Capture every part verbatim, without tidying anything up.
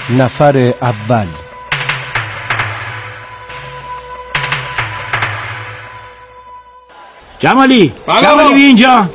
نفر اول. جمالی جمالی بی اینجا.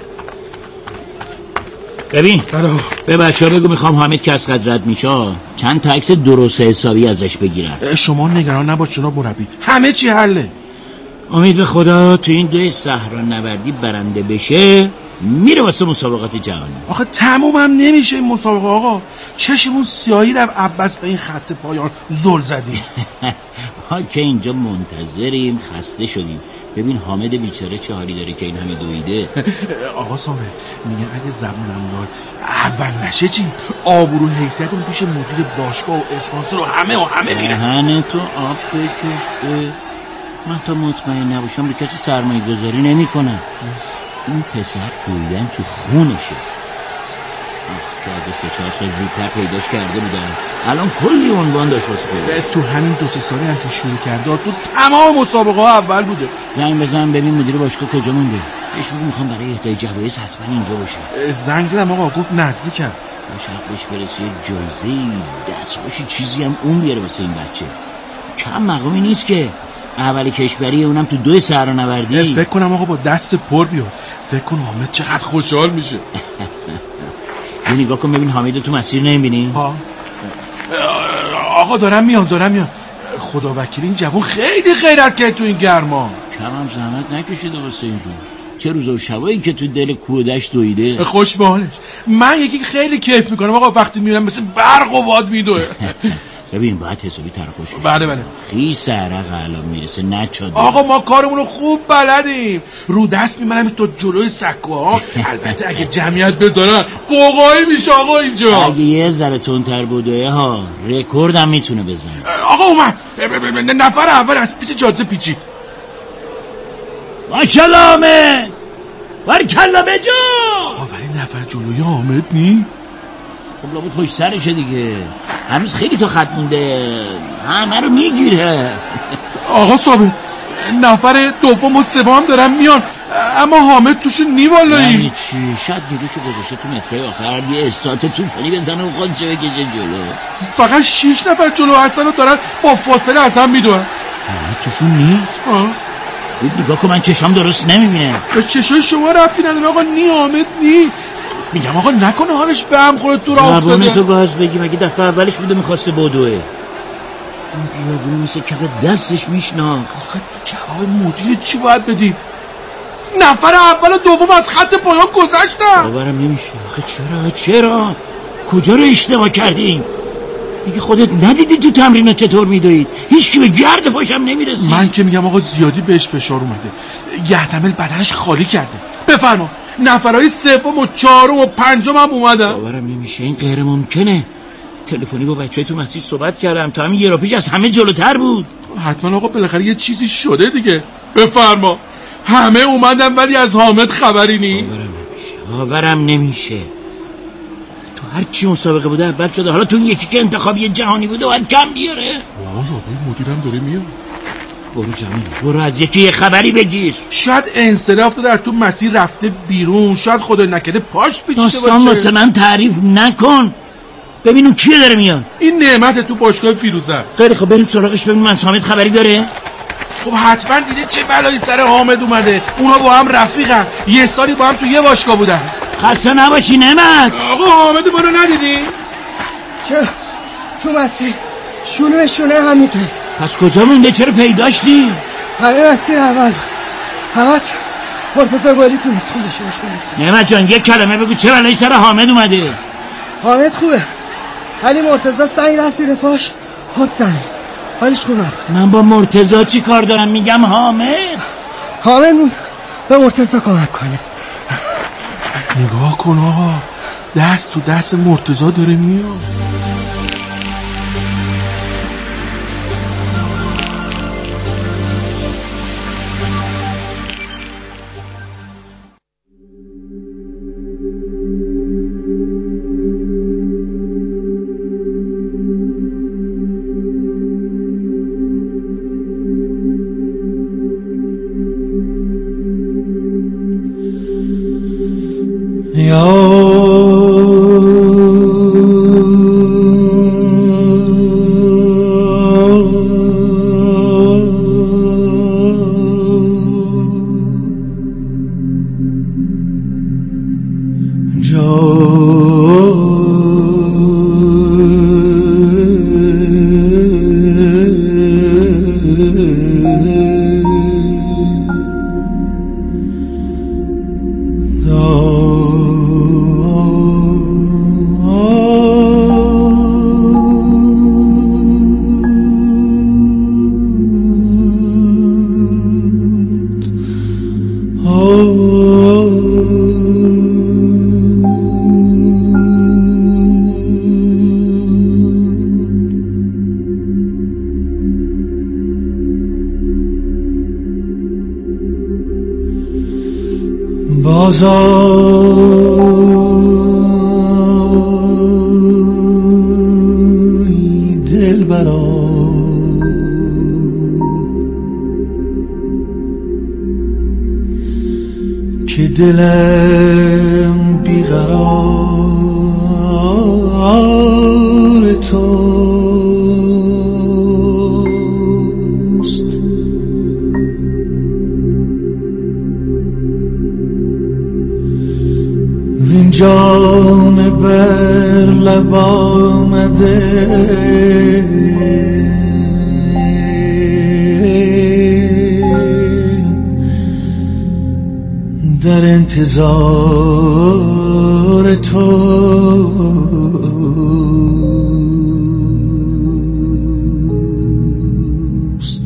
ببین به بچه ها بگو میخوام حامد که از خط رد میشه چند تا عکس درست حسابی ازش بگیرن. شما نگران نباش جناب مربی، همه چی حله. امید به خدا تو این دوی صحرا نوردی برنده بشه میره واسه مسابقات جهانی. آخه تموم هم نمیشه این مسابقه آقا، چشمون سیاهی رفت عباس به این خط پایان زل زدی. ما که اینجا منتظریم، خسته شدیم. ببین حامد بیچاره چه حالی داره که این همه دویده. آقا صابر میگن اگه زبونم دار اول نشه چی؟ آبرو حیثیتون پیش مدیر باشگاه و اسپانسر و همه و همه میره. دهن تو آب بکش. من تا مطمئن نباشم به کسی سرمایه گذاری نمی کنم. این پسر دویدن تو خونشه. آخ که اگه سه چهار سال زودتر پیداش کرده بودن الان کلی عنوان داشت واسه پیدا. تو همین دو سه سالی هم که شروع کرده تو تمام مسابقه ها اول بوده. زنگ بزن ببین مدیر باشگاه کجا مونده. بهش بگو میخوام برای اهدای جوایز حتما اینجا باشه. زنگ زدم آقا گفت نزدیکم. باشه بهش برسی جایزه دست باشی چیزی هم اون بیاره واسه این بچه. کم مقامی نیست که اول کشوری اونم تو دوی صحرا نوردی. فکر کنم آقا با دست پر بیاد. فکر کن حامد چقدر خوشحال میشه. یه نگاه کن ببین حامد تو مسیر نمیبینی؟ ها آقا دارم میام دارم میام. خدا وکیل این جوان خیلی غیرت کرد تو این گرما. کم هم زحمت نکشیده واسه این روز. چه روز و شبایی که تو دل کودش دویده. خوش به حالش. من یکی خیلی کیف میکنم آقا وقتی میرم مثل برق و باد میدوه. ببین باید حسابی ترخوش کنی. بله بله. خیس عرق الان میرسه نچاده. آقا ما کارمونو خوب بلدیم. رو دست میمنم تو جلوی سکوها. البته اگه جمعیت بذارن قوقایی میشه آقا اینجا. اگه یه ذره تندتر بوده ها رکوردم میتونه بزنه. آقا اومد. نفر اول از پیچ جاده پیچید. ماشاءالله حامد بارکالله بجا. آقا ولی نفر جلوی حامد نی؟ خب لابد پشت سرشه دیگه. هنوز خیلی تا خط مونده. همه رو میگیره. آقا ثابت نفر دوم و سوم دارن میان اما حامد توشون نی والایی. یعنی چی؟ شاید نیروشو گذاشته تو مترهای آخر یه استارت طوفانی بزنه و خودشو بکشه جلو. فقط شیش نفر جلو هستن و دارن با فاصله از هم میدونن. حامد توشون نیست؟ آه خوب نگاه کن من چشام درست نمیبینه. به چشای شما ربطی نداره آقا. نی حامد نی. میگم آقا نکنه حالش به هم خورد تو راه افتاده. زبانه تو گاز بگی مگه دفعه اولش بوده میخواسته بدوه. این بیابونه مثل کف دستش میشناخت. آخه جواب مدیر چی باید بدیم؟ نفر اول و دوم از خط پایان گذشتن. باورم نمیشه. آخه چرا چرا کجا رو اشتباه کردیم؟ میگه خودت ندیدی تو تمرین چطور میدوید؟ هیچ کی به گرد پاشم نمیرسی. من که میگم آقا زیادی بهش فشار اومده. یحتمل بدنش خالی کرده. بفرما نفرای سوم و چهارم و پنجم هم اومدن. باورم نمیشه این غیر ممکنه. تلفنی با بچهای تو مسجد صحبت کردم تا همین یه را پیش از همه جلوتر بود. حتما آقا بالاخره یه چیزی شده دیگه. بفرما همه اومدن ولی از حامد خبری نی. باورم نمیشه باورم نمیشه. تو هر چی مسابقه بوده اول شده حالا تو این یکی که انتخابی جهانی بوده باید کم بیاره. وای آقای مدیرم داره میاد. برو جمعی برو از یکی یه خبری بگیر. شاید انصراف داده تو مسیر رفته بیرون. شاید خدا نکرده پاش پیچیده باشه. داستان واسه من تعریف نکن. ببین اون کیه داره میاد. این نعمت تو باشگاه فیروزه است. خیلی خب بریم سراغش ببینیم از حامد خبری داره. خب حتما دیده چه بلایی سر حامد اومده. اونا با هم رفیقن. یه سالی با هم تو یه باشگاه بودن. خسته نباشی نعمت. آقا حامد ما رو ندیدی؟ چرا تو مسیر شونه شونه هم میدوید. پس کجا مونده چرا پیداش نی؟ همه مسیر اول بود. فقط مرتضی گلی تونست خودش بهش برسه. نعمت جان یک کلمه بگو چه بلایی سر حامد اومده؟ حامد خوبه ولی مرتضی سنگ رفت زیر پاش خود زمین. حالش خوب نبود. من با مرتضی چی کار دارم؟ میگم حامد. حامد مون به مرتضی کمک کنه. نگاه کن آقا دست تو دست مرتضی داره میاد. یا بازای دلبرا که دلم بیقرار توست. وین جام بر لب آمده در انتظار توست.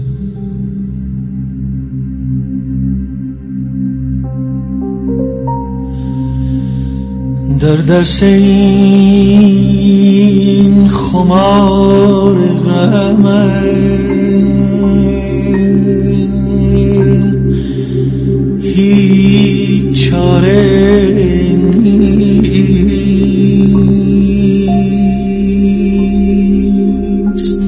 در دست این خمار غمم هیچ چاره نیست.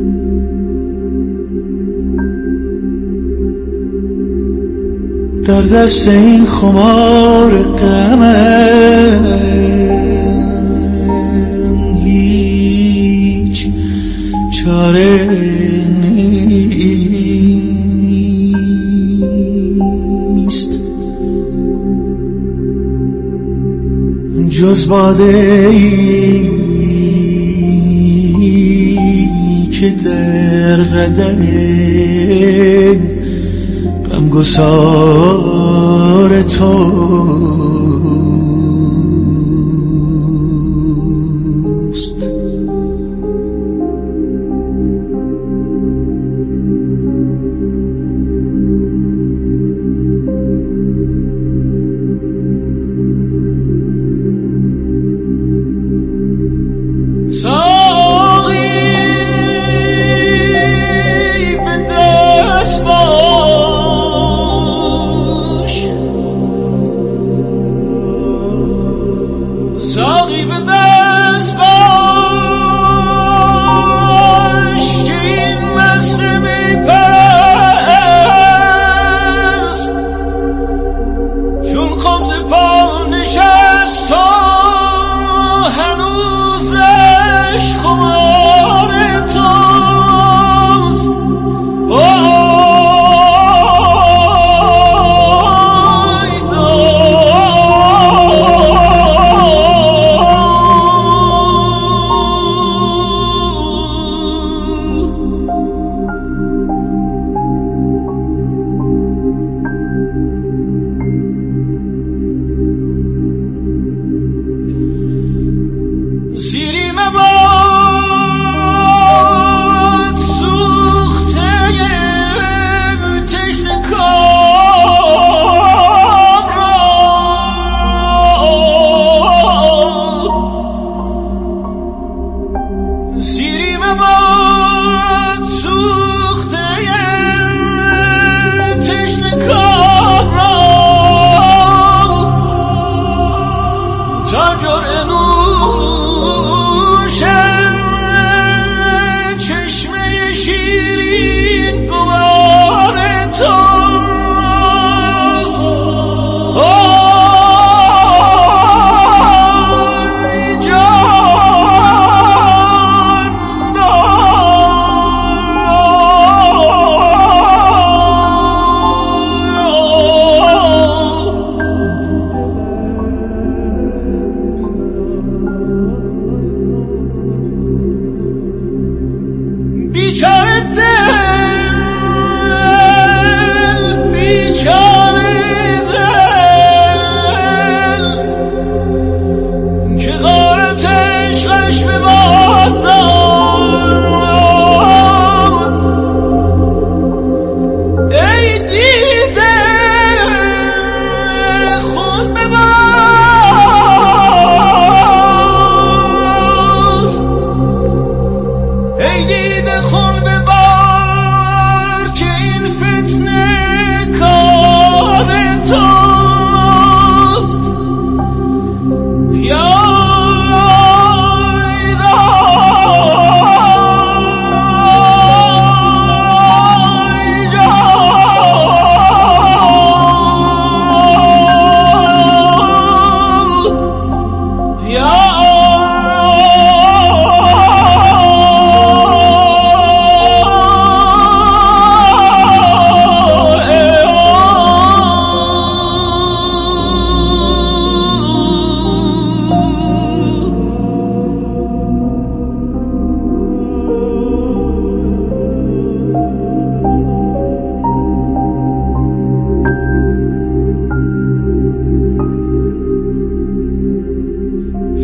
در دست این خمار غمم هیچ چاره نیست جز باده ای که در قدم غمگسار توست.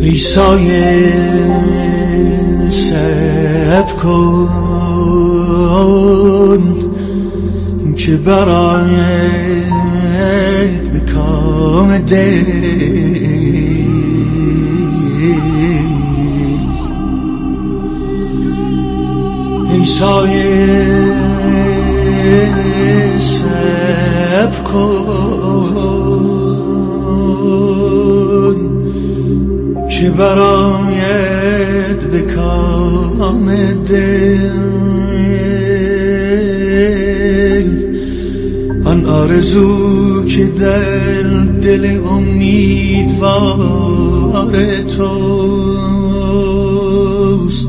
ای سایه صبر کن که برآید به کام دل. ای سایه صبر کن که برآید به کام دل. آن آرزو که در دل امیدوار توست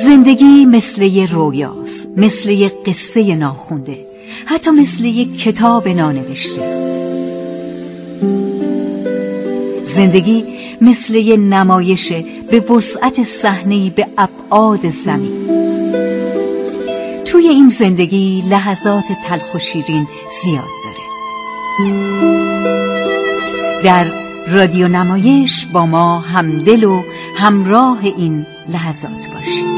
زندگی مثل یه رویاست، مثل یه قصه ناخونده، حتی مثل یه کتاب نانوشته. زندگی مثل یه نمایشه به وسعت صحنه‌ای به ابعاد زمین. توی این زندگی لحظات تلخ و شیرین زیاد داره. در رادیو نمایش با ما همدل و همراه این لحظات باشید.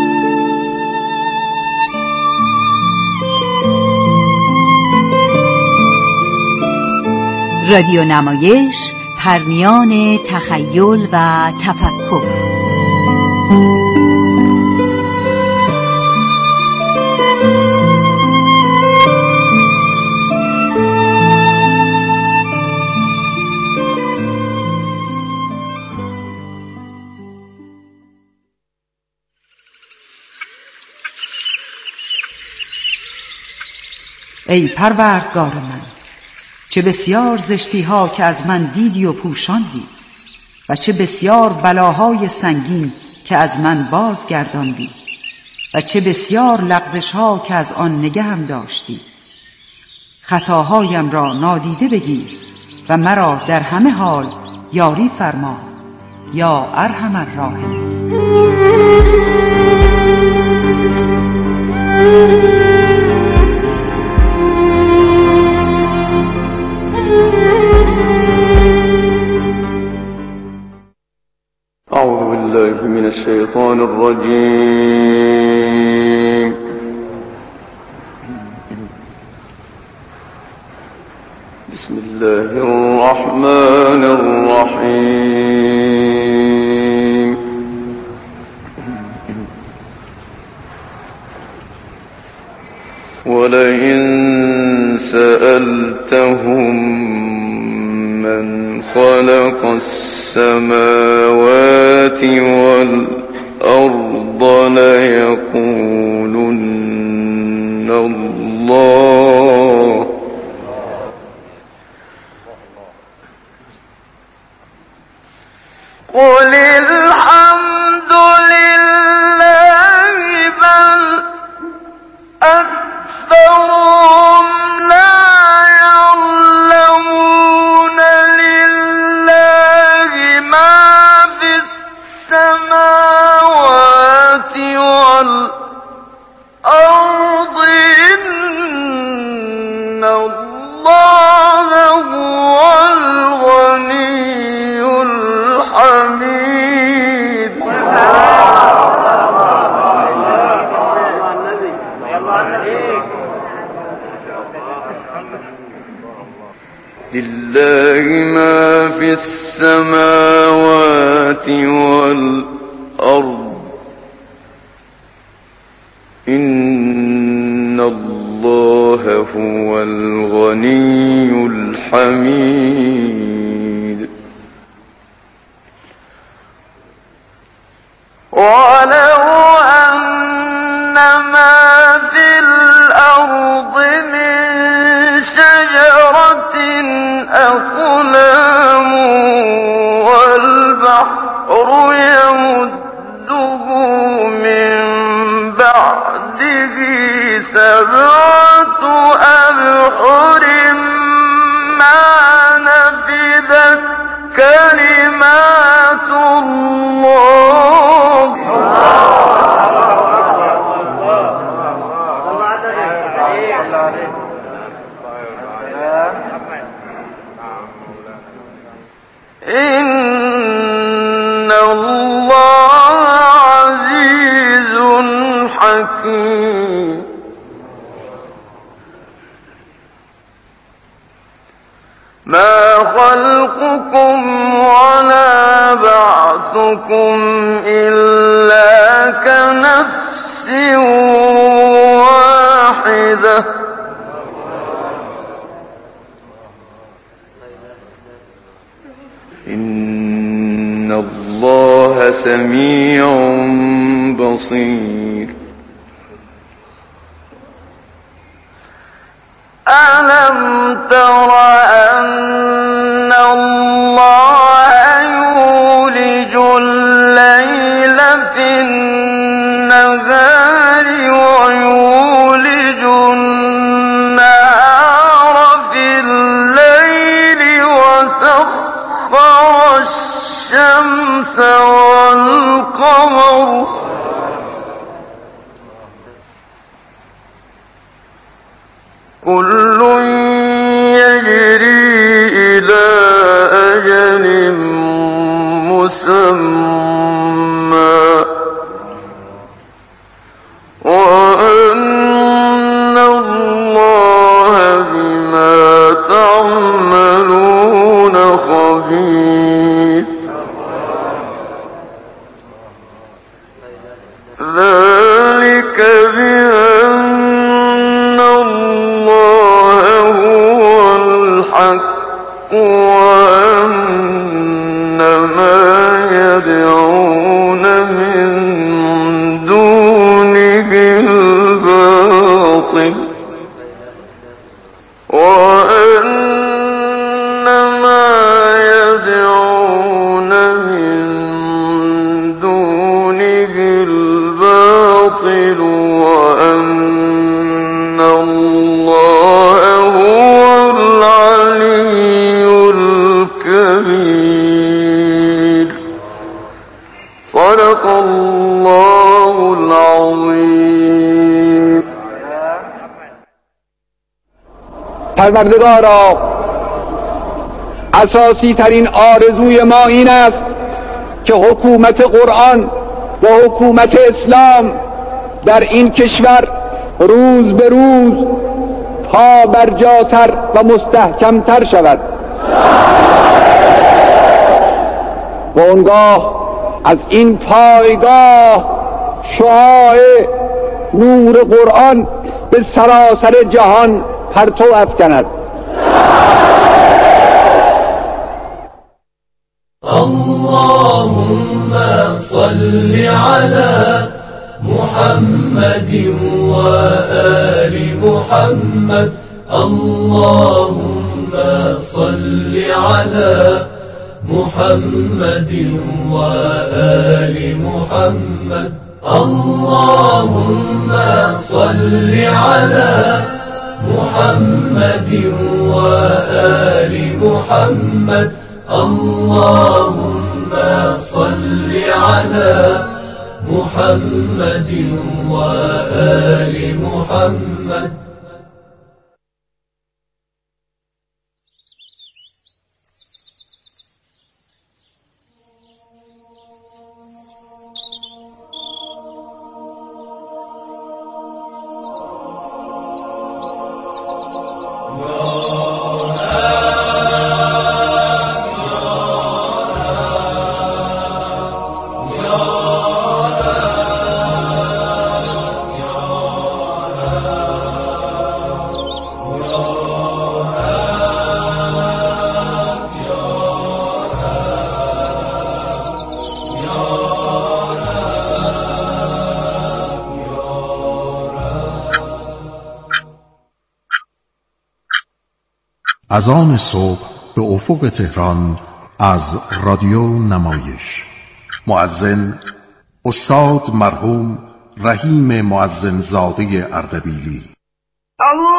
رادیو نمایش، پرمیان تخیل و تفکر. ای پروردگار من، چه بسیار زشتی ها که از من دیدی و پوشاندی و چه بسیار بلاهای سنگین که از من بازگرداندی و چه بسیار لغزش ها که از آن نگهم داشتی. خطاهایم را نادیده بگیر و مرا در همه حال یاری فرما یا ارحم الراحمین. أعوذ بالله من الشيطان الرجيم. بسم الله الرحمن الرحيم. ولئن سألتهم من خلق السماوات والأرض ليقولن الله. قل الحمد لله بل أكثرهم لا يعلمون. لله ما في السماوات والأرض إن الله هو الغني الحميد. لله ما في السماوات والأرض إن الله هو الغني الحميد. ولو أن ما في الأرض من شجرة أقلام والبحر يمده من بعده سبعة أبحر ما نفذت كلمات الله. إن الله عزيز حكيم. ما خلقكم ولا بعثكم إلا كنفس واحدة. إن الله سميع بصير. ألم تر أن الله يولج الليل في النهار الله كل يجري إلى أجل مسمى وأن الله بما تعملون خبير ذلك بأن الله هو الحق وأن ما يدعون من دونه الباطل وأن ما يدعون من دونه الباطل وأن الله هو العلي الكبير صدق الله العظيم. پروردگارا، اساسی ترین آرزوی ما این است که حکومت قرآن و حکومت اسلام در این کشور روز به روز پا برجاتر و مستحکمتر شود و آنگاه از این پایگاه شعاع نور قرآن به سراسر جهان پرتو افکند. اللهم صل على محمد وآل محمد اللهم صل على محمد وآل محمد اللهم صل على محمد وآل محمد اللهم صل على محمد وآل محمد. از آن صبح به افق تهران از رادیو نمایش. مؤذن استاد مرحوم رحیم مؤذن زاده اردبیلی.